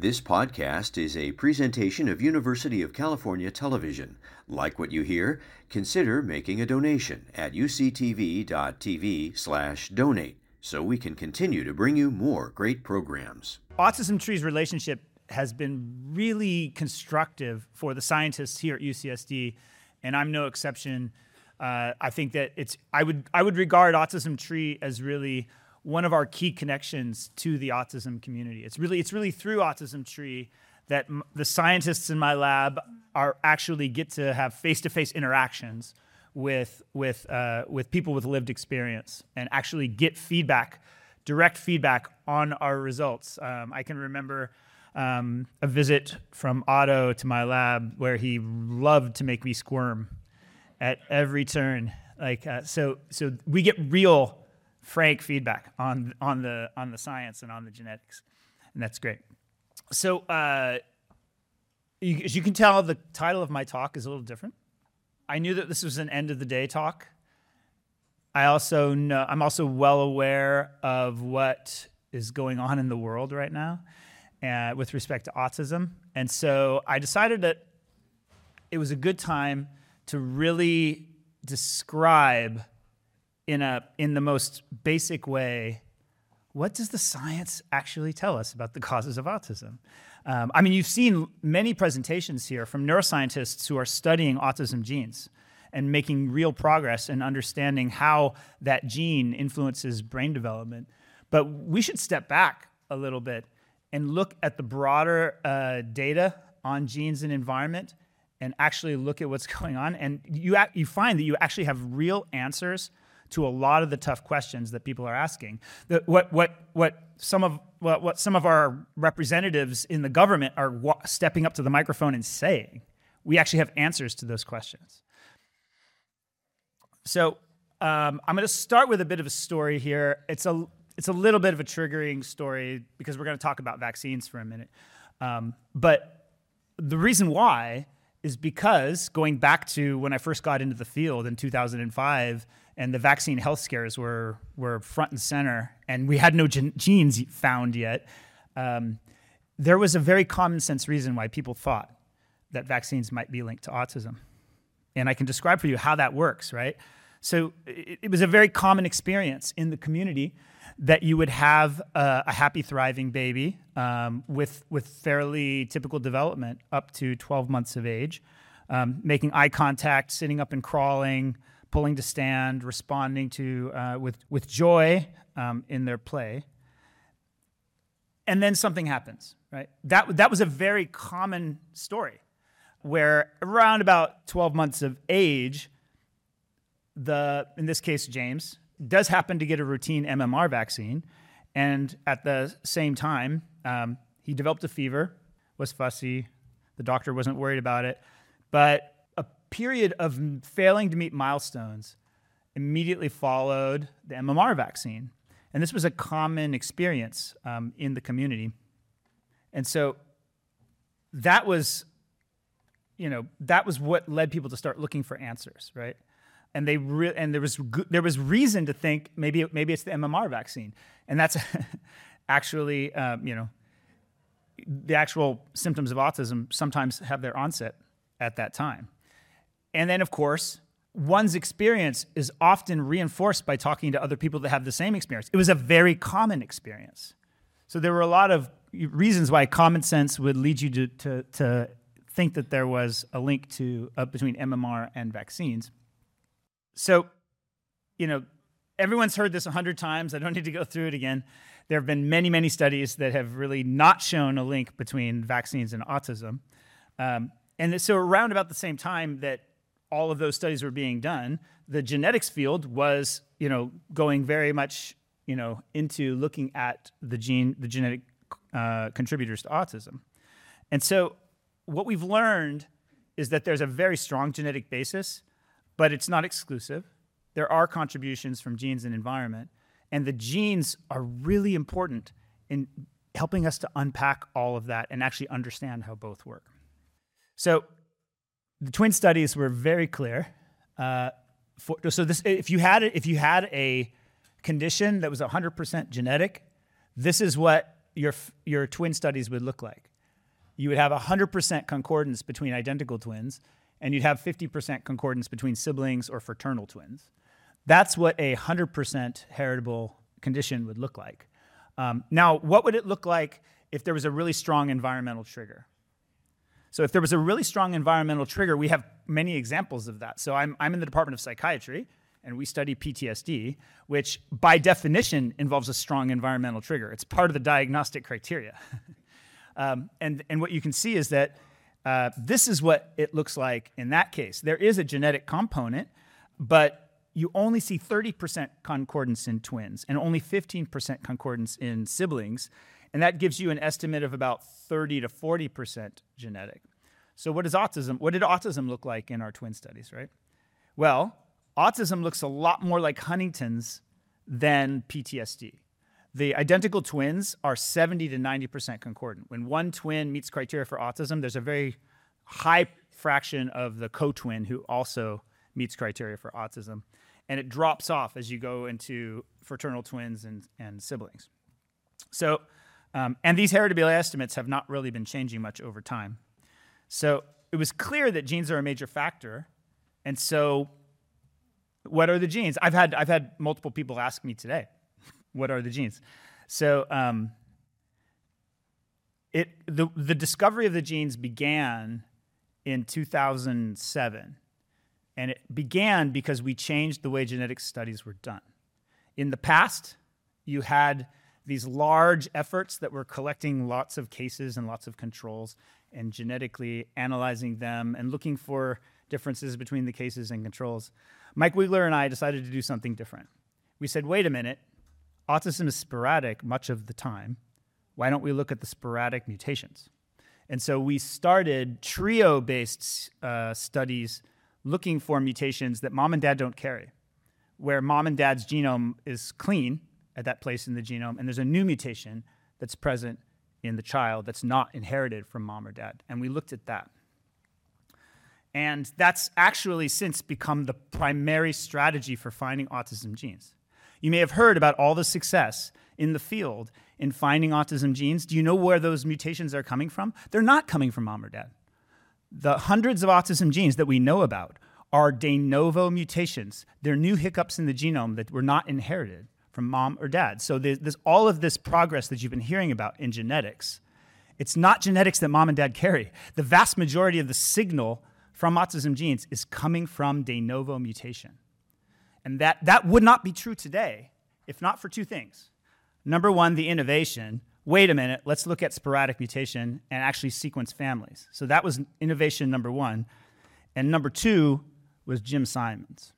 This podcast is a presentation of University of California Television. Like what you hear? Consider making a donation at uctv.tv/donate so we can continue to bring you more great programs. Autism Tree's relationship has been really constructive for the scientists here at UCSD, and I'm no exception. I think that I would regard Autism Tree as really one of our key connections to the autism community. It's really through Autism Tree that the scientists in my lab actually get to have face-to-face interactions with people with lived experience and actually get direct feedback on our results. I can remember a visit from Otto to my lab where he loved to make me squirm at every turn. So we get real, frank feedback on the science and on the genetics, and that's great. So as you can tell, the title of my talk is a little different. I knew that this was an end of the day talk. I'm also well aware of what is going on in the world right now with respect to autism, and so I decided that it was a good time to really describe in the most basic way, what does the science actually tell us about the causes of autism? You've seen many presentations here from neuroscientists who are studying autism genes and making real progress in understanding how that gene influences brain development. But we should step back a little bit and look at the broader data on genes and environment and actually look at what's going on. And you find that you actually have real answers to a lot of the tough questions that people are asking. What some of our representatives in the government are stepping up to the microphone and saying, we actually have answers to those questions. So I'm going to start with a bit of a story here. It's a little bit of a triggering story because we're going to talk about vaccines for a minute. But the reason why is because going back to when I first got into the field in 2005, and the vaccine health scares were front and center, and we had no genes found yet, there was a very common sense reason why people thought that vaccines might be linked to autism. And I can describe for you how that works, right? So it was a very common experience in the community that you would have a happy, thriving baby with fairly typical development up to 12 months of age, making eye contact, sitting up and crawling, pulling to stand, responding to with joy in their play. And then something happens, right? That was a very common story where around about 12 months of age, in this case, James, does happen to get a routine MMR vaccine. And at the same time, he developed a fever, was fussy. The doctor wasn't worried about it. But a period of failing to meet milestones immediately followed the MMR vaccine. And this was a common experience in the community. And so that was what led people to start looking for answers, right? And there was reason to think maybe it's the MMR vaccine, and that's actually the actual symptoms of autism sometimes have their onset at that time. And then, of course, one's experience is often reinforced by talking to other people that have the same experience. It was a very common experience. So there were a lot of reasons why common sense would lead you to think that there was a link between MMR and vaccines. So, everyone's heard this 100 times. I don't need to go through it again. There have been many, many studies that have really not shown a link between vaccines and autism. And so around about the same time that all of those studies were being done, the genetics field was, going very much, into looking at the genetic contributors to autism. And so what we've learned is that there's a very strong genetic basis, but it's not exclusive. There are contributions from genes and environment, and the genes are really important in helping us to unpack all of that and actually understand how both work. So the twin studies were very clear. If you had a condition that was 100% genetic, this is what your twin studies would look like. you would have 100% concordance between identical twins, and you'd have 50% concordance between siblings or fraternal twins. That's what a 100% heritable condition would look like. Now, what would it look like if there was a really strong environmental trigger? So if there was a really strong environmental trigger, we have many examples of that. So I'm in the Department of Psychiatry, and we study PTSD, which by definition involves a strong environmental trigger. It's part of the diagnostic criteria. And what you can see is that this is what it looks like in that case. There is a genetic component, but you only see 30% concordance in twins and only 15% concordance in siblings. And that gives you an estimate of about 30 to 40% genetic. So what did autism look like in our twin studies, right? Well, autism looks a lot more like Huntington's than PTSD. The identical twins are 70 to 90% concordant. When one twin meets criteria for autism, there's a very high fraction of the co-twin who also meets criteria for autism. And it drops off as you go into fraternal twins and siblings. So, and these heritability estimates have not really been changing much over time. So it was clear that genes are a major factor. And so what are the genes? I've had multiple people ask me today, what are the genes? So the discovery of the genes began in 2007. And it began because we changed the way genetic studies were done. In the past, you had these large efforts that were collecting lots of cases and lots of controls and genetically analyzing them and looking for differences between the cases and controls. Mike Wiegler and I decided to do something different. We said, wait a minute, autism is sporadic much of the time. Why don't we look at the sporadic mutations? And so we started trio-based studies looking for mutations that mom and dad don't carry, where mom and dad's genome is clean at that place in the genome, and there's a new mutation that's present in the child that's not inherited from mom or dad. And we looked at that. And that's actually since become the primary strategy for finding autism genes. You may have heard about all the success in the field in finding autism genes. Do you know where those mutations are coming from? They're not coming from mom or dad. The hundreds of autism genes that we know about are de novo mutations. They're new hiccups in the genome that were not inherited from mom or dad. So there's all of this progress that you've been hearing about in genetics. It's not genetics that mom and dad carry. The vast majority of the signal from autism genes is coming from de novo mutation. And that would not be true today if not for two things. Number one, the innovation. Wait a minute, let's look at sporadic mutation and actually sequence families. So that was innovation number one. And number two was Jim Simons.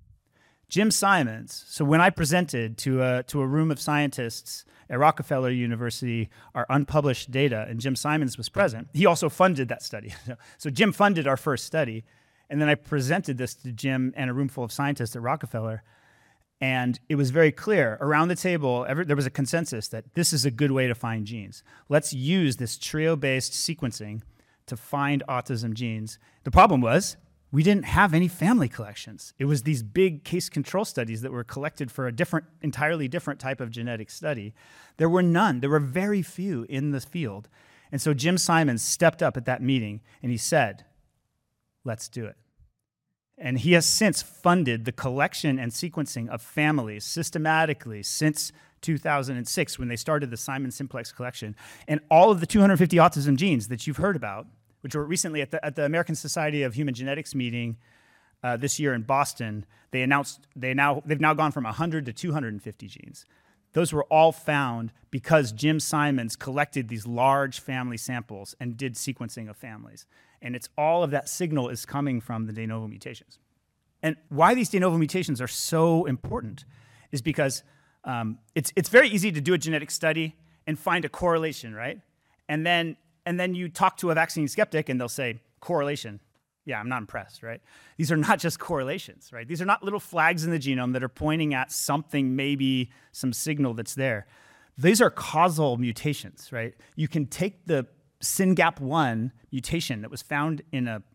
Jim Simons, so when I presented to a room of scientists at Rockefeller University our unpublished data, and Jim Simons was present, he also funded that study. So Jim funded our first study, and then I presented this to Jim and a room full of scientists at Rockefeller. And it was very clear around the table, there was a consensus that this is a good way to find genes. Let's use this trio-based sequencing to find autism genes. The problem was we didn't have any family collections. It was these big case control studies that were collected for a entirely different type of genetic study. There were none. There were very few in the field. And so Jim Simons stepped up at that meeting and he said, let's do it. And he has since funded the collection and sequencing of families systematically since 2006 when they started the Simon Simplex collection. And all of the 250 autism genes that you've heard about, which were recently at the American Society of Human Genetics meeting this year in Boston, they've now gone from 100 to 250 genes. Those were all found because Jim Simons collected these large family samples and did sequencing of families. And it's all of that signal is coming from the de novo mutations. And why these de novo mutations are so important is because it's very easy to do a genetic study and find a correlation, right? And then you talk to a vaccine skeptic and they'll say, correlation. Yeah, I'm not impressed, right? These are not just correlations, right? These are not little flags in the genome that are pointing at something, maybe some signal that's there. These are causal mutations, right? You can take the SYNGAP1 mutation that was found in a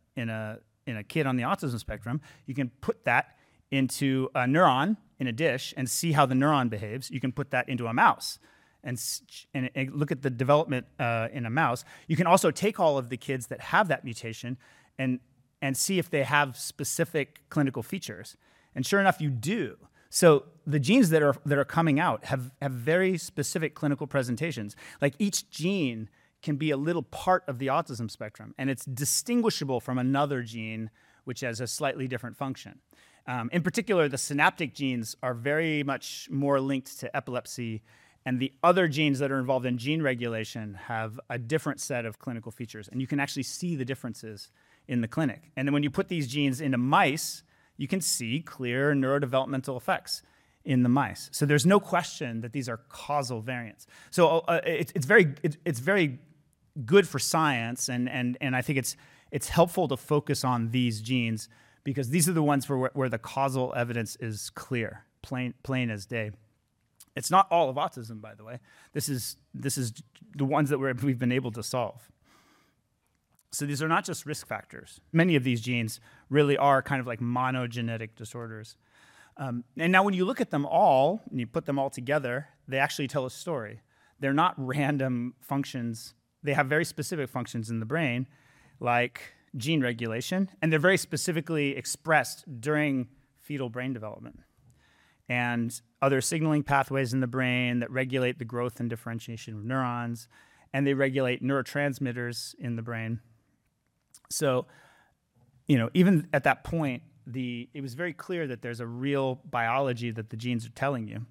kid on the autism spectrum. You can put that into a neuron in a dish and see how the neuron behaves. You can put that into a mouse and look at the development in a mouse, you can also take all of the kids that have that mutation and see if they have specific clinical features. And sure enough, you do. So the genes that are coming out have very specific clinical presentations. Like each gene can be a little part of the autism spectrum, and it's distinguishable from another gene which has a slightly different function. In particular, the synaptic genes are very much more linked to epilepsy, and the other genes that are involved in gene regulation have a different set of clinical features, and you can actually see the differences in the clinic. And then when you put these genes into mice, you can see clear neurodevelopmental effects in the mice. So there's no question that these are causal variants. So it's very good for science, and I think it's helpful to focus on these genes because these are the ones where the causal evidence is clear, plain as day. It's not all of autism, by the way. This is the ones that we've been able to solve. So these are not just risk factors. Many of these genes really are kind of like monogenetic disorders. And now when you look at them all, and you put them all together, they actually tell a story. They're not random functions. They have very specific functions in the brain, like gene regulation, and they're very specifically expressed during fetal brain development. And other signaling pathways in the brain that regulate the growth and differentiation of neurons, and they regulate neurotransmitters in the brain. So, even at that point, it was very clear that there's a real biology that the genes are telling you.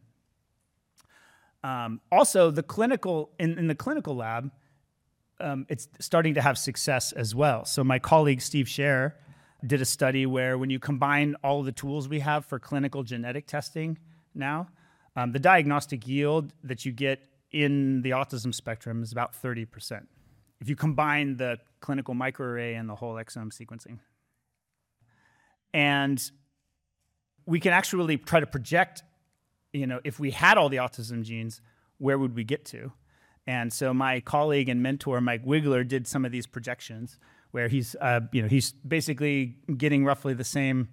Also, in the clinical lab, it's starting to have success as well. So my colleague Steve Scher did a study where when you combine all of the tools we have for clinical genetic testing now, the diagnostic yield that you get in the autism spectrum is about 30%. If you combine the clinical microarray and the whole exome sequencing. And we can actually try to project, if we had all the autism genes, where would we get to? And so my colleague and mentor, Mike Wigler, did some of these projections where he's basically getting roughly the same,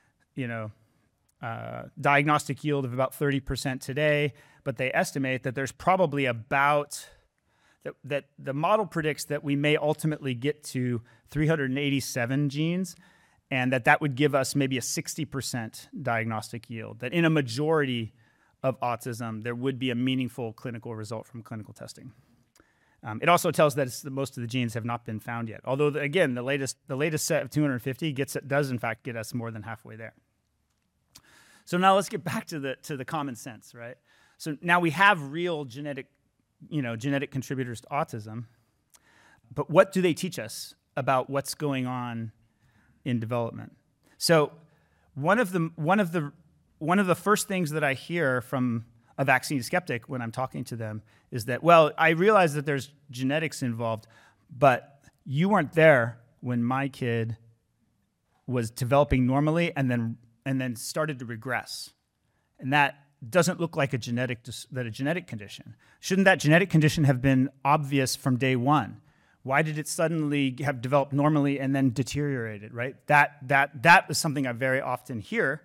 diagnostic yield of about 30% today, but they estimate that there's probably that the model predicts that we may ultimately get to 387 genes, and that would give us maybe a 60% diagnostic yield, that in a majority of autism, there would be a meaningful clinical result from clinical testing. It also tells that most of the genes have not been found yet. Although, again, the latest set of 250 does in fact get us more than halfway there. So now let's get back to the common sense, right? So now we have real genetic contributors to autism, but what do they teach us about what's going on in development? So one of the first things that I hear from a vaccine skeptic when I'm talking to them is that, well, I realize that there's genetics involved, but you weren't there when my kid was developing normally and then started to regress. And that doesn't look like a genetic condition. Shouldn't that genetic condition have been obvious from day one? Why did it suddenly have developed normally and then deteriorated, right? That is something I very often hear.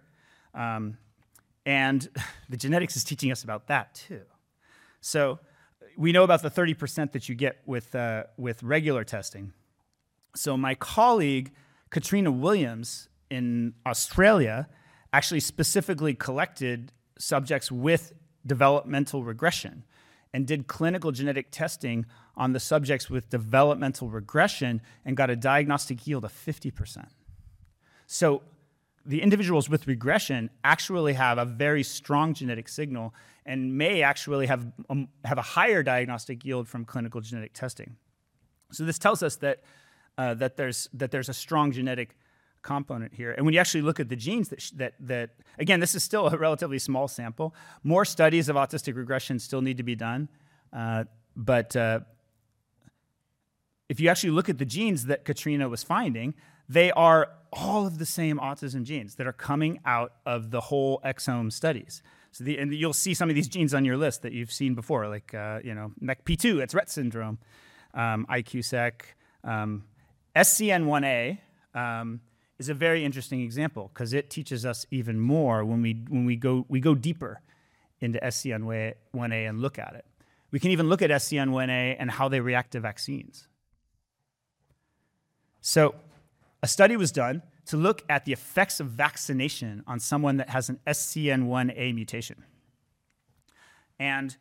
And the genetics is teaching us about that too. So we know about the 30% that you get with regular testing. So my colleague, Katrina Williams in Australia, actually specifically collected subjects with developmental regression and did clinical genetic testing on the subjects with developmental regression and got a diagnostic yield of 50%. So the individuals with regression actually have a very strong genetic signal and may actually have a higher diagnostic yield from clinical genetic testing. So this tells us that there's a strong genetic component here. And when you actually look at the genes that again, this is still a relatively small sample. More studies of autistic regression still need to be done. But if you actually look at the genes that Katrina was finding, they are all of the same autism genes that are coming out of the whole exome studies. So and you'll see some of these genes on your list that you've seen before, like MECP2, it's Rett syndrome, IQ-SEC, SCN1A is a very interesting example because it teaches us even more when we go deeper into SCN1A and look at it. We can even look at SCN1A and how they react to vaccines. So a study was done to look at the effects of vaccination on someone that has an SCN1A mutation. And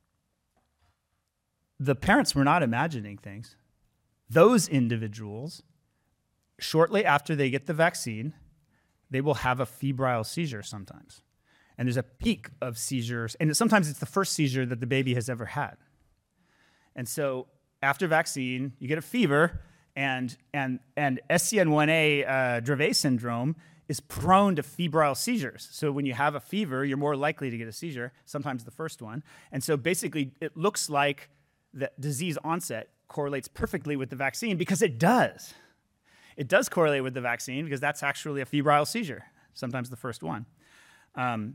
the parents were not imagining things. Those individuals, shortly after they get the vaccine, they will have a febrile seizure sometimes. And there's a peak of seizures, and sometimes it's the first seizure that the baby has ever had. And so after vaccine, you get a fever, and SCN1A Dravet syndrome is prone to febrile seizures. So when you have a fever, you're more likely to get a seizure, sometimes the first one. And so basically, it looks like the disease onset correlates perfectly with the vaccine because it does. It does correlate with the vaccine because that's actually a febrile seizure, sometimes the first one. But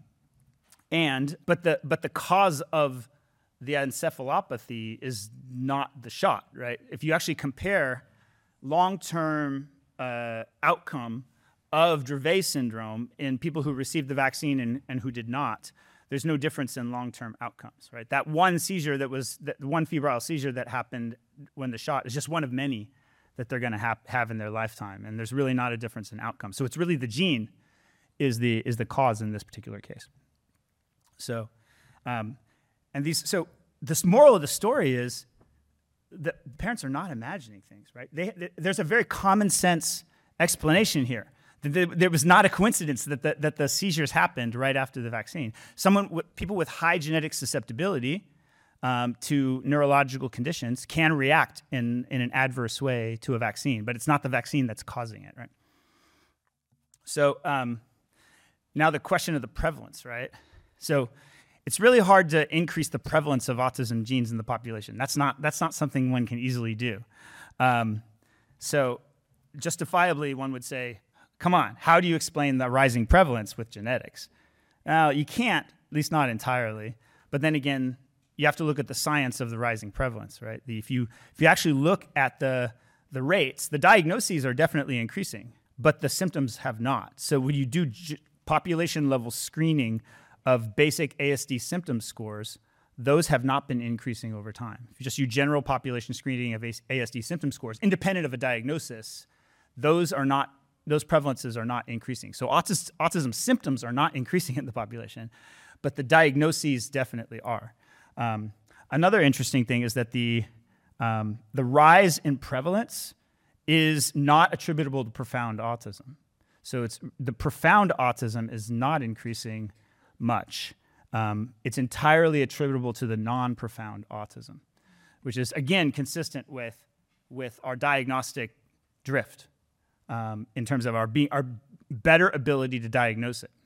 the cause of the encephalopathy is not the shot, right? If you actually compare long-term outcome of Dravet syndrome in people who received the vaccine and who did not, there's no difference in long-term outcomes, right? That one seizure that one febrile seizure that happened when the shot is just one of many that they're going to have in their lifetime, and there's really not a difference in outcome. So it's really the gene is the cause in this particular case. So, this moral of the story is that parents are not imagining things, right? There's a very common sense explanation here. There was not a coincidence that the seizures happened right after the vaccine. People with high genetic susceptibility to neurological conditions can react in an adverse way to a vaccine, but it's not the vaccine that's causing it, right? So now the question of the prevalence, right? So it's really hard to increase the prevalence of autism genes in the population. That's not something one can easily do. So justifiably, one would say, come on, how do you explain the rising prevalence with genetics? Now, you can't, at least not entirely. But then again, you have to look at the science of the rising prevalence, right? If you actually look at the rates, the diagnoses are definitely increasing, but the symptoms have not. So when you do population-level screening of basic ASD symptom scores, those have not been increasing over time. If you just use general population screening of ASD symptom scores, independent of a diagnosis, those prevalences are not increasing. So autism symptoms are not increasing in the population, but the diagnoses definitely are. Another interesting thing is that the rise in prevalence is not attributable to profound autism. So the profound autism is not increasing much. It's entirely attributable to the non-profound autism, which is, again, consistent with our diagnostic drift in terms of our better ability to diagnose it.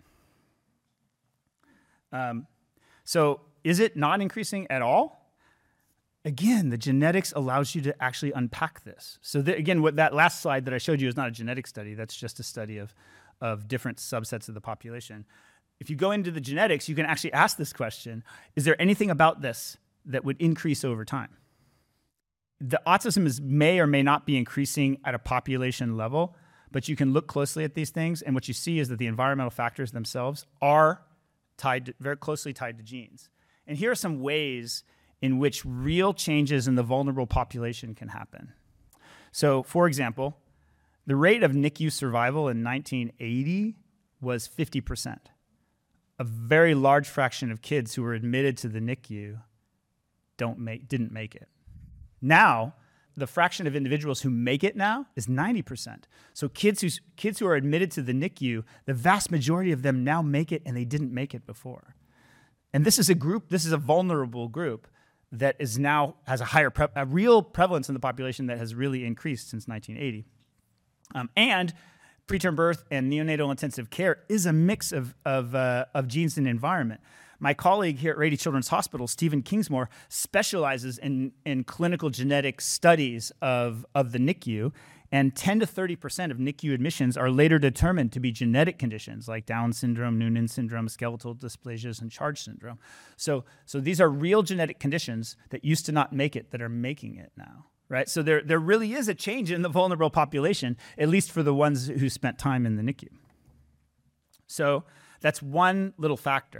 So is it not increasing at all? Again, the genetics allows you to actually unpack this. So again, what that last slide that I showed you is not a genetic study. That's just a study of different subsets of the population. If you go into the genetics, you can actually ask this question: is there anything about this that would increase over time? The autism may or may not be increasing at a population level, but you can look closely at these things, and what you see is that the environmental factors themselves are very closely tied to genes. And here are some ways in which real changes in the vulnerable population can happen. So, for example, the rate of NICU survival in 1980 was 50%. A very large fraction of kids who were admitted to the NICU didn't make it. Now, the fraction of individuals who make it now is 90%. So kids who are admitted to the NICU, the vast majority of them now make it, and they didn't make it before. And this is a vulnerable group that is now has a real prevalence in the population that has really increased since 1980. And preterm birth and neonatal intensive care is a mix of genes and environment. My colleague here at Rady Children's Hospital, Stephen Kingsmore, specializes in clinical genetic studies of the NICU, and 10 to 30% of NICU admissions are later determined to be genetic conditions like Down syndrome, Noonan syndrome, skeletal dysplasias, and Charge syndrome. So these are real genetic conditions that used to not make it that are making it now. Right, so there really is a change in the vulnerable population, at least for the ones who spent time in the NICU. So that's one little factor.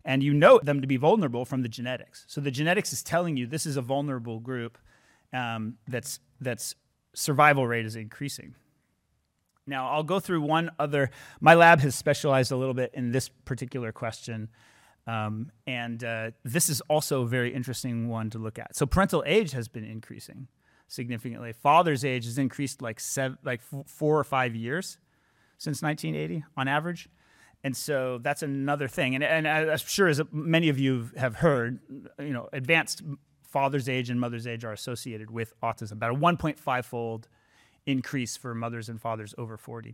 And you know them to be vulnerable from the genetics. So the genetics is telling you this is a vulnerable group that's survival rate is increasing. Now, I'll go through one other. My lab has specialized a little bit in this particular question, and this is also a very interesting one to look at. So parental age has been increasing significantly. Father's age has increased like 4 or 5 years since 1980 on average. And so that's another thing. And I'm sure, as many of you have heard, advanced father's age and mother's age are associated with autism, about a 1.5-fold increase for mothers and fathers over 40.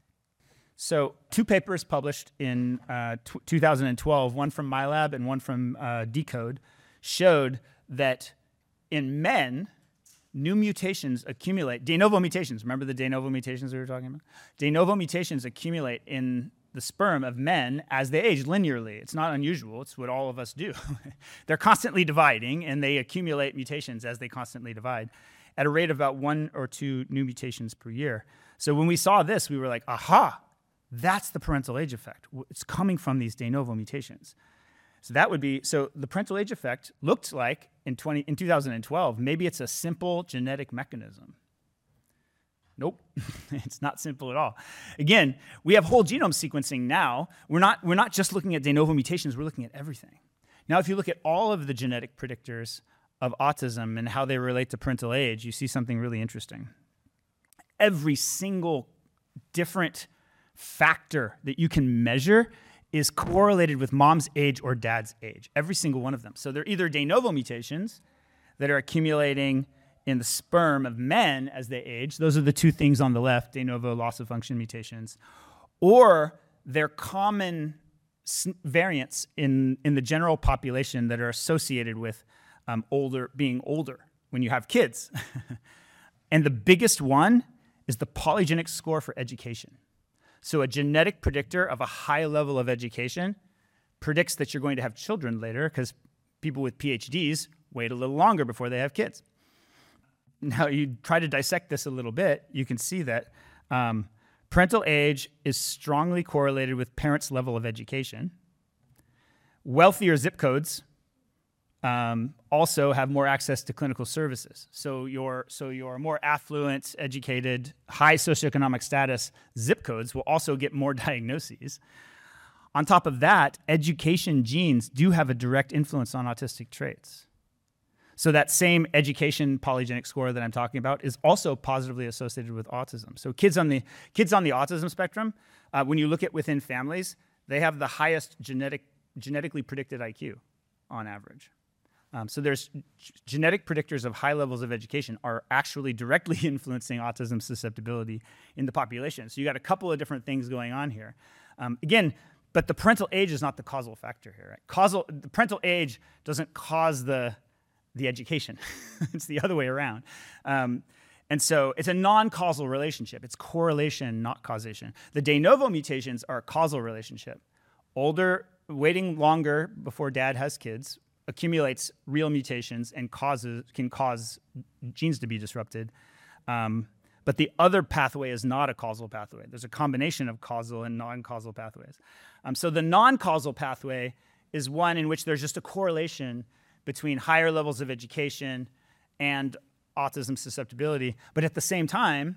So 2 papers published in 2012, one from my lab and one from Decode, showed that in men, new mutations accumulate. De novo mutations, remember the de novo mutations we were talking about? De novo mutations accumulate in the sperm of men as they age linearly. It's not unusual. It's what all of us do. They're constantly dividing, and they accumulate mutations as they constantly divide at a rate of about 1 or 2 new mutations per year. So when we saw this, we were like, aha, that's the parental age effect. It's coming from these de novo mutations. So the parental age effect looked like in 2012, maybe it's a simple genetic mechanism. Nope, it's not simple at all. Again, we have whole genome sequencing now. We're not just looking at de novo mutations, we're looking at everything. Now, if you look at all of the genetic predictors of autism and how they relate to parental age, you see something really interesting. Every single different factor that you can measure is correlated with mom's age or dad's age, every single one of them. So they're either de novo mutations that are accumulating in the sperm of men as they age. Those are the 2 things on the left, de novo loss of function mutations. Or they're common variants in the general population that are associated with being older when you have kids. And the biggest one is the polygenic score for education. So a genetic predictor of a high level of education predicts that you're going to have children later, because people with PhDs wait a little longer before they have kids. Now, you try to dissect this a little bit, you can see that parental age is strongly correlated with parents' level of education. Wealthier zip codes also have more access to clinical services. So your more affluent, educated, high socioeconomic status zip codes will also get more diagnoses. On top of that, education genes do have a direct influence on autistic traits. So that same education polygenic score that I'm talking about is also positively associated with autism. So kids on the autism spectrum, when you look at within families, they have the highest genetically predicted IQ on average. So there's genetic predictors of high levels of education are actually directly influencing autism susceptibility in the population. So you got a couple of different things going on here. Again, but the parental age is not the causal factor here. Right? The parental age doesn't cause the education. It's the other way around. And so it's a non-causal relationship. It's correlation, not causation. The de novo mutations are a causal relationship. Older, waiting longer before dad has kids, accumulates real mutations and can cause genes to be disrupted. But the other pathway is not a causal pathway. There's a combination of causal and non-causal pathways. So the non-causal pathway is one in which there's just a correlation between higher levels of education and autism susceptibility. But at the same time,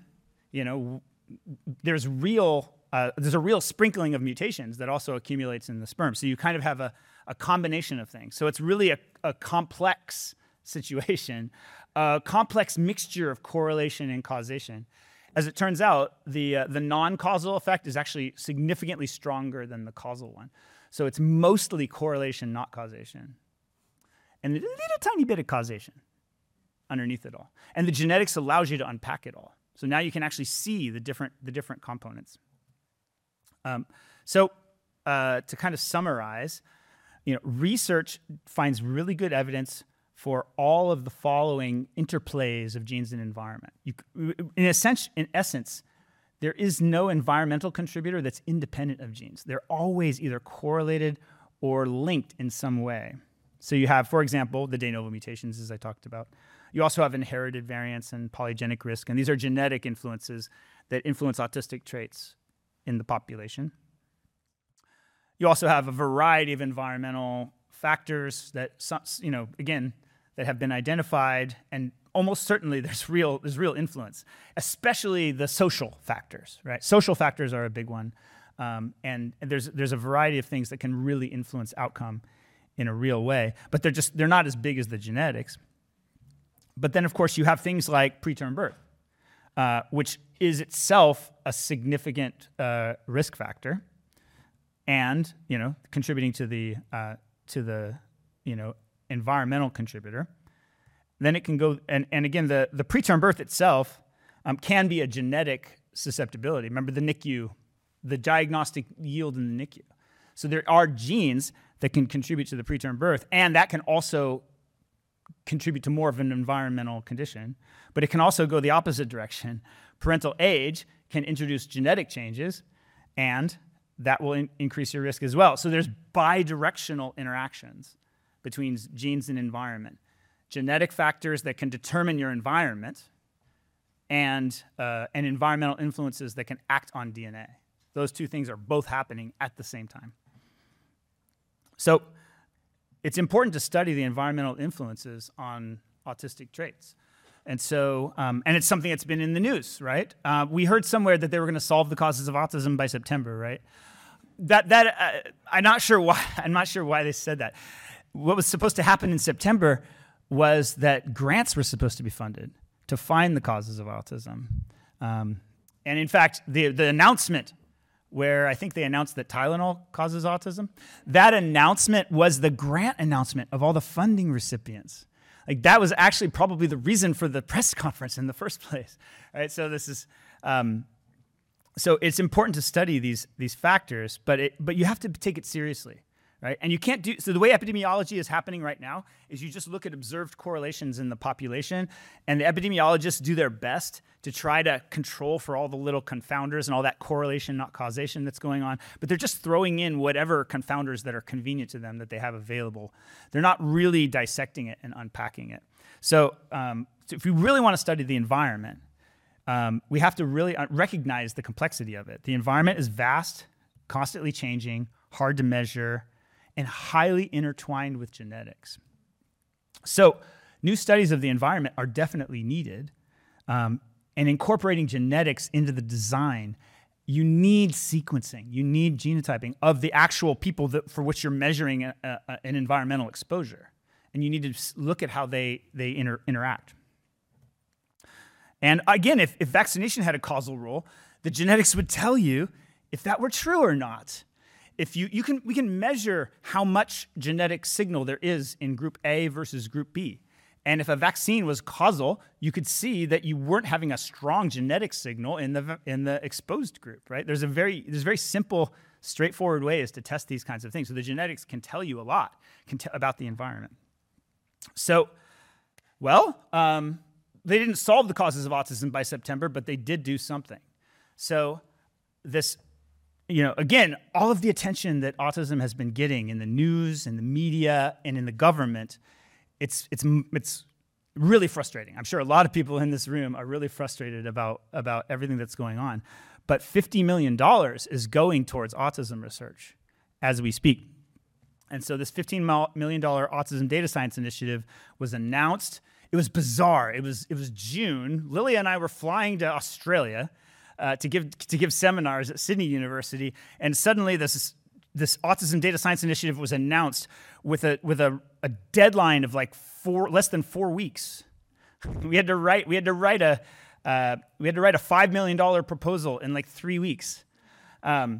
there's a real sprinkling of mutations that also accumulates in the sperm. So you kind of have a combination of things. So it's really a complex situation, a complex mixture of correlation and causation. As it turns out, the non-causal effect is actually significantly stronger than the causal one. So it's mostly correlation, not causation. And a little tiny bit of causation underneath it all. And the genetics allows you to unpack it all. So now you can actually see the different components. To kind of summarize, research finds really good evidence for all of the following interplays of genes and environment. In essence, there is no environmental contributor that's independent of genes. They're always either correlated or linked in some way. So you have, for example, the de novo mutations, as I talked about. You also have inherited variants and polygenic risk, and these are genetic influences that influence autistic traits in the population. You also have a variety of environmental factors that, again, that have been identified, and almost certainly there's real influence, especially the social factors, right? Social factors are a big one, and there's a variety of things that can really influence outcome in a real way, but they're not as big as the genetics. But then, of course, you have things like preterm birth, which is itself a significant risk factor, and contributing to the environmental contributor. Then it can go, and again, the preterm birth itself can be a genetic susceptibility. Remember the NICU, the diagnostic yield in the NICU. So there are genes that can contribute to the preterm birth, and that can also contribute to more of an environmental condition. But it can also go the opposite direction. Parental age can introduce genetic changes, and that will increase your risk as well. So there's bidirectional interactions between genes and environment. Genetic factors that can determine your environment, and environmental influences that can act on DNA. Those two things are both happening at the same time. So it's important to study the environmental influences on autistic traits. And so, and it's something that's been in the news, right? We heard somewhere that they were going to solve the causes of autism by September, right? I'm not sure why. I'm not sure why they said that. What was supposed to happen in September was that grants were supposed to be funded to find the causes of autism. And in fact, the announcement where I think they announced that Tylenol causes autism, that announcement was the grant announcement of all the funding recipients. Like, that was actually probably the reason for the press conference in the first place, right? So this is, so it's important to study these factors, but you have to take it seriously, right? And you can't do, so the way epidemiology is happening right now is you just look at observed correlations in the population, and the epidemiologists do their best to try to control for all the little confounders and all that correlation, not causation, that's going on. But they're just throwing in whatever confounders that are convenient to them that they have available. They're not really dissecting it and unpacking it. So if we really want to study the environment, we have to really recognize the complexity of it. The environment is vast, constantly changing, hard to measure, and highly intertwined with genetics. So new studies of the environment are definitely needed. And incorporating genetics into the design, you need sequencing, you need genotyping of the actual people for which you're measuring an environmental exposure. And you need to look at how they interact. And again, if vaccination had a causal role, the genetics would tell you if that were true or not. If we can measure how much genetic signal there is in group A versus group B. And if a vaccine was causal, you could see that you weren't having a strong genetic signal in the exposed group, right? There's very simple, straightforward ways to test these kinds of things. So the genetics can tell you a lot about the environment. So, they didn't solve the causes of autism by September, but they did do something. So this, again, all of the attention that autism has been getting in the news, in the media, and in the government, it's really frustrating. I'm sure a lot of people in this room are really frustrated about everything that's going on. But $50 million is going towards autism research as we speak. And so this $15 million Autism Data Science Initiative was announced. It was bizarre. It was June. Lilia and I were flying to Australia to give seminars at Sydney University, and suddenly this Autism Data Science Initiative was announced with a deadline of like less than 4 weeks. We had to write a $5 million proposal in like 3 weeks, and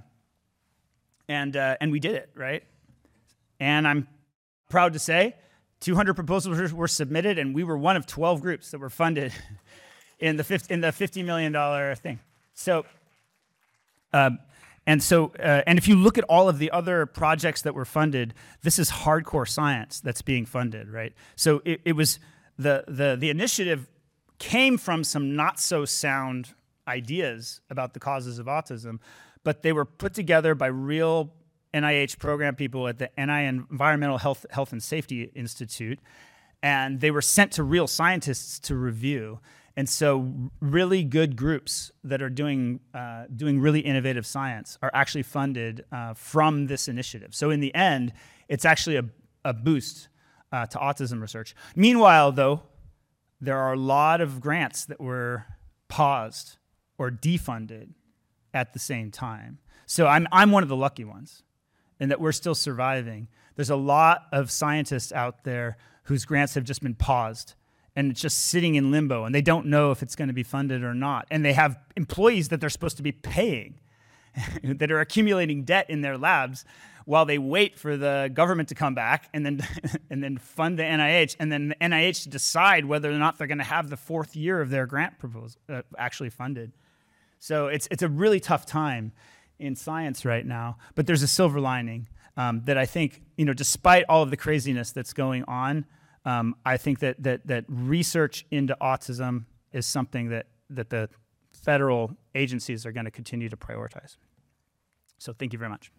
we did it, right? And I'm proud to say 200 proposals were submitted, and we were one of 12 groups that were funded in the $50 million thing. So, and if you look at all of the other projects that were funded, this is hardcore science that's being funded, right? So it was the initiative came from some not so sound ideas about the causes of autism, but they were put together by real NIH program people at the NI Environmental Health and Safety Institute, and they were sent to real scientists to review. And so really good groups that are doing really innovative science are actually funded from this initiative. So in the end, it's actually a boost to autism research. Meanwhile, though, there are a lot of grants that were paused or defunded at the same time. So I'm one of the lucky ones, in that we're still surviving. There's a lot of scientists out there whose grants have just been paused, and it's just sitting in limbo, and they don't know if it's going to be funded or not. And they have employees that they're supposed to be paying that are accumulating debt in their labs while they wait for the government to come back and then fund the NIH, and then the NIH to decide whether or not they're going to have the fourth year of their grant proposal actually funded. So it's a really tough time in science right now, but there's a silver lining that I think, despite all of the craziness that's going on, I think that research into autism is something that the federal agencies are going to continue to prioritize. So thank you very much.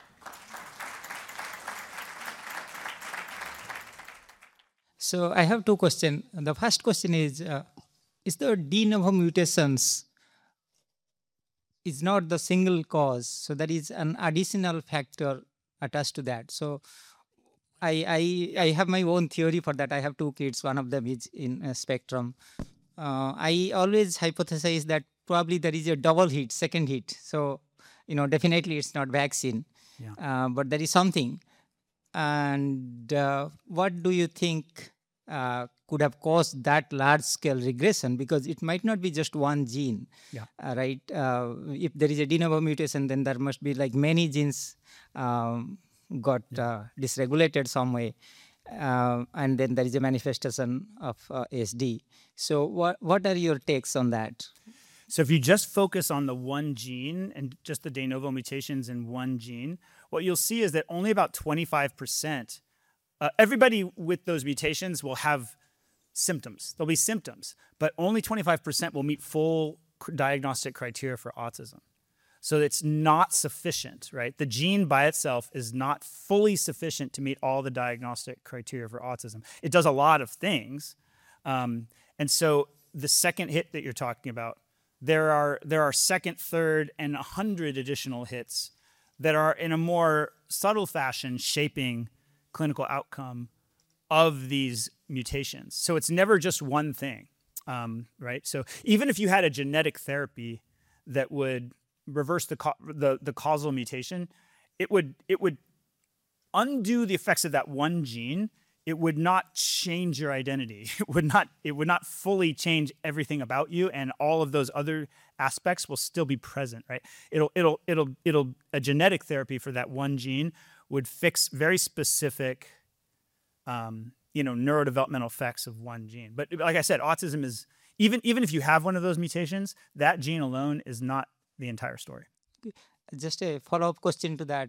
So I have two questions. The first question is the de novo mutations is not the single cause, so there is an additional factor attached to that. So I have my own theory for that. I have two kids. One of them is in a spectrum. I always hypothesize that probably there is a double hit, second hit. So, definitely it's not vaccine, but there is something. And what do you think could have caused that large-scale regression? Because it might not be just one gene, right? If there is a de novo mutation, then there must be like many genes got dysregulated some way, and then there is a manifestation of SD. So what are your takes on that? So if you just focus on the one gene and just the de novo mutations in one gene, what you'll see is that only about 25%, everybody with those mutations will have symptoms. There'll be symptoms, but only 25% will meet full diagnostic criteria for autism. So it's not sufficient, right? The gene by itself is not fully sufficient to meet all the diagnostic criteria for autism. It does a lot of things. And so the second hit that you're talking about, there are second, third, and 100 additional hits that are in a more subtle fashion shaping clinical outcome of these mutations. So it's never just one thing, right? So even if you had a genetic therapy that would reverse the causal mutation, it would undo the effects of that one gene. It would not change your identity. It would not fully change everything about you, and all of those other aspects will still be present, right? A genetic therapy for that one gene would fix very specific neurodevelopmental effects of one gene. But like I said, autism is, even if you have one of those mutations, that gene alone is not the entire story. Just a follow-up question to that.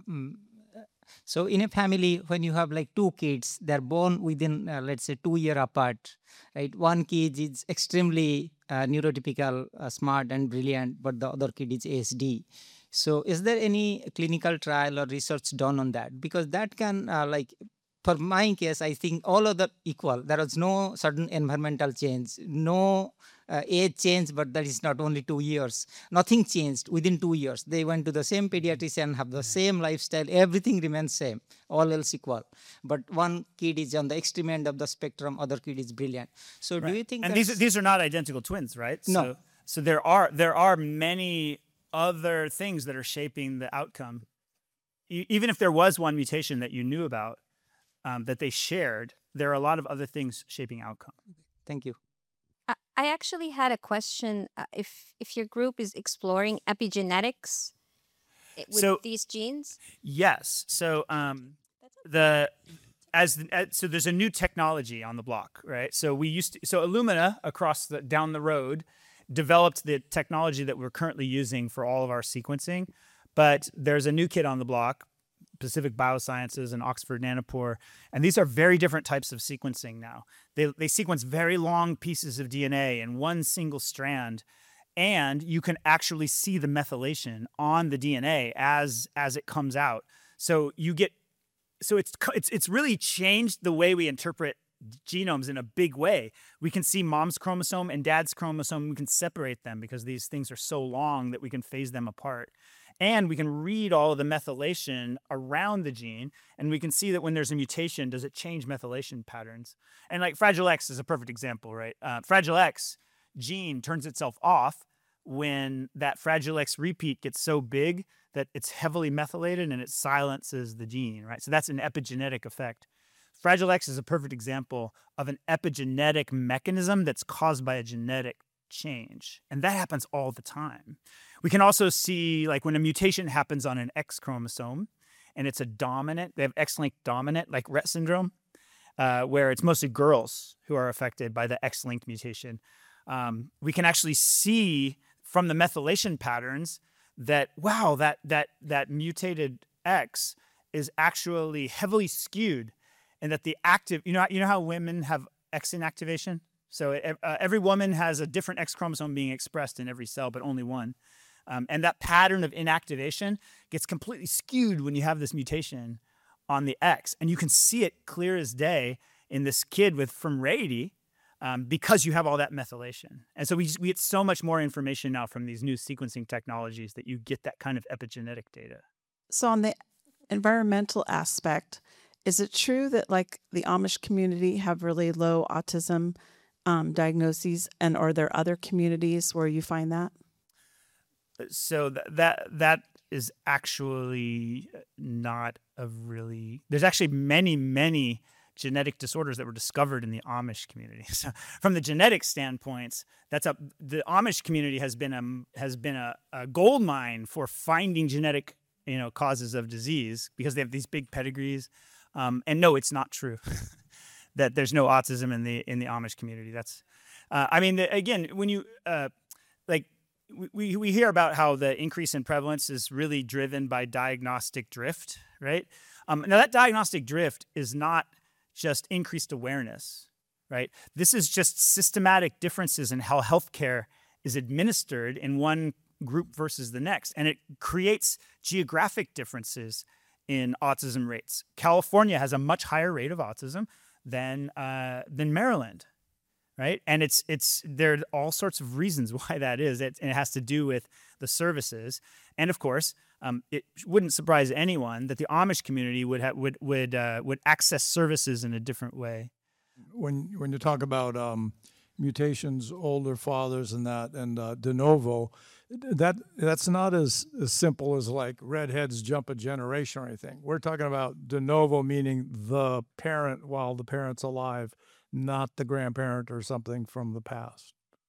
So in a family, when you have like two kids, they're born within, let's say, 2 years apart, right? One kid is extremely neurotypical, smart and brilliant, but the other kid is ASD. So is there any clinical trial or research done on that? Because that can, for my case, I think all of the equal. There was no sudden environmental change, no age change, but that is not only 2 years. Nothing changed within 2 years. They went to the same pediatrician, have the same lifestyle, everything remains same, all else equal. But one kid is on the extreme end of the spectrum, other kid is brilliant. So do you think? And these are not identical twins, right? No. So there are many other things that are shaping the outcome. Even if there was one mutation that you knew about, that they shared, there are a lot of other things shaping outcome. Thank you. I actually had a question. If your group is exploring epigenetics with these genes? Yes. So so there's a new technology on the block, right? So Illumina down the road developed the technology that we're currently using for all of our sequencing, but there's a new kid on the block, Pacific Biosciences and Oxford Nanopore, and these are very different types of sequencing now. They sequence very long pieces of DNA in one single strand, and you can actually see the methylation on the DNA as it comes out. So it's really changed the way we interpret genomes in a big way. We can see mom's chromosome and dad's chromosome. We can separate them because these things are so long that we can phase them apart. And we can read all of the methylation around the gene, and we can see that when there's a mutation, does it change methylation patterns? And like Fragile X is a perfect example, right? Fragile X gene turns itself off when that Fragile X repeat gets so big that it's heavily methylated and it silences the gene, right? So that's an epigenetic effect. Fragile X is a perfect example of an epigenetic mechanism that's caused by a genetic change. And that happens all the time. We can also see, like, when a mutation happens on an X chromosome and it's a dominant, they have X-linked dominant, like Rett syndrome, where it's mostly girls who are affected by the X-linked mutation. We can actually see from the methylation patterns that, wow, that mutated X is actually heavily skewed, and that the active, you know how women have X inactivation? So every woman has a different X chromosome being expressed in every cell, but only one. And that pattern of inactivation gets completely skewed when you have this mutation on the X. And you can see it clear as day in this kid from Rady, because you have all that methylation. And so we get so much more information now from these new sequencing technologies that you get that kind of epigenetic data. So on the environmental aspect, is it true that like the Amish community have really low autism diagnoses, and are there other communities where you find that? So that is actually not a really, there's actually many genetic disorders that were discovered in the Amish community. So from the genetic standpoints, the Amish community has been a gold mine for finding genetic, causes of disease, because they have these big pedigrees. And no, it's not true that there's no autism in the Amish community. That's, again, when you we hear about how the increase in prevalence is really driven by diagnostic drift, right? Now that diagnostic drift is not just increased awareness, right? This is just systematic differences in how healthcare is administered in one group versus the next, and it creates geographic differences in autism rates. California has a much higher rate of autism than Maryland, right? And there are all sorts of reasons why that is. And it has to do with the services, and of course, it wouldn't surprise anyone that the Amish community would access services in a different way. When you talk about mutations, older fathers, and de novo, that's not as simple as like redheads jump a generation or anything. We're talking about de novo, meaning the parent while the parent's alive, not the grandparent or something from the past.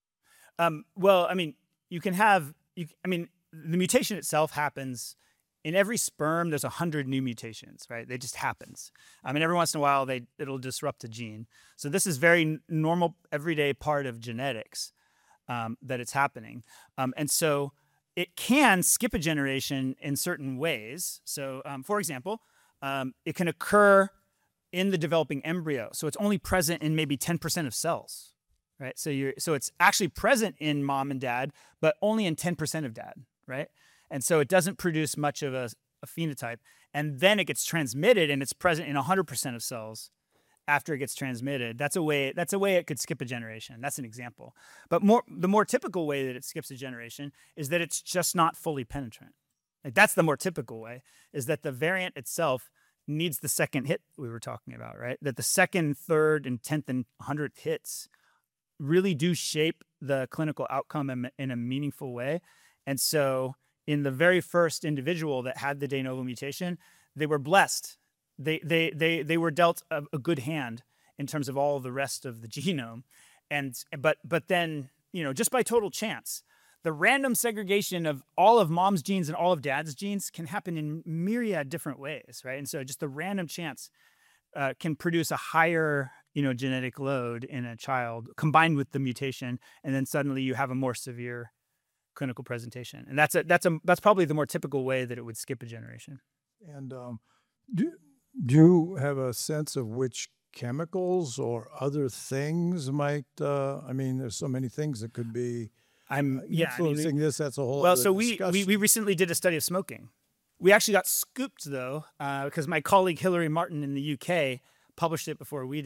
The mutation itself happens in every sperm. There's 100 new mutations, right? It just happens. Every once in a while, it'll disrupt a gene. So this is very normal, everyday part of genetics, that it's happening. And so it can skip a generation in certain ways. So, for example, it can occur in the developing embryo. So it's only present in maybe 10% of cells, right? So it's actually present in mom and dad, but only in 10% of dad, right? And so it doesn't produce much of a phenotype. And then it gets transmitted, and it's present in 100% of cells after it gets transmitted. That's a way it could skip a generation. That's an example. But the more typical way that it skips a generation is that it's just not fully penetrant. Like, that's the more typical way, is that the variant itself needs the second hit we were talking about, right? That the second, third, and 10th and 100th hits really do shape the clinical outcome in a meaningful way. And so in the very first individual that had the de novo mutation, they were blessed. They were dealt a good hand in terms of all the rest of the genome. But then, just by total chance, the random segregation of all of mom's genes and all of dad's genes can happen in myriad different ways, right? And so just the random chance can produce a higher, genetic load in a child combined with the mutation, and then suddenly you have a more severe clinical presentation. And that's probably the more typical way that it would skip a generation. And do you have a sense of which chemicals or other things might? There's so many things that could be influencing this. That's a whole. Well, so we recently did a study of smoking. We actually got scooped though, because my colleague Hilary Martin in the UK published it before we did.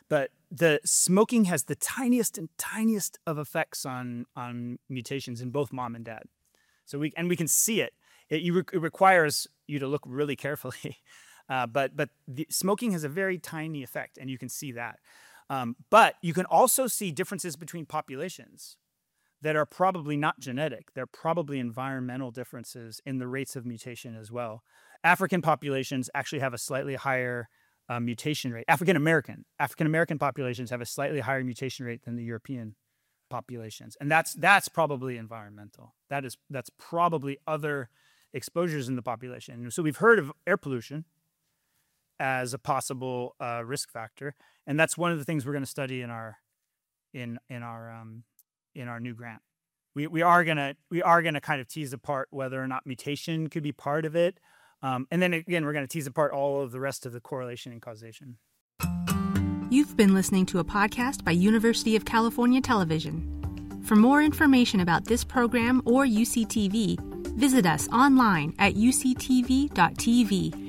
But the smoking has the tiniest of effects on mutations in both mom and dad. So we can see it. It requires you to look really carefully. But the smoking has a very tiny effect, and you can see that. But you can also see differences between populations that are probably not genetic. They're probably environmental differences in the rates of mutation as well. African populations actually have a slightly higher mutation rate. African American populations have a slightly higher mutation rate than the European populations, and that's probably environmental. That's probably other exposures in the population. So we've heard of air pollution as a possible risk factor, and that's one of the things we're going to study in our new grant. We are gonna kind of tease apart whether or not mutation could be part of it, and then again we're going to tease apart all of the rest of the correlation and causation. You've been listening to a podcast by University of California Television. For more information about this program or UCTV, visit us online at uctv.tv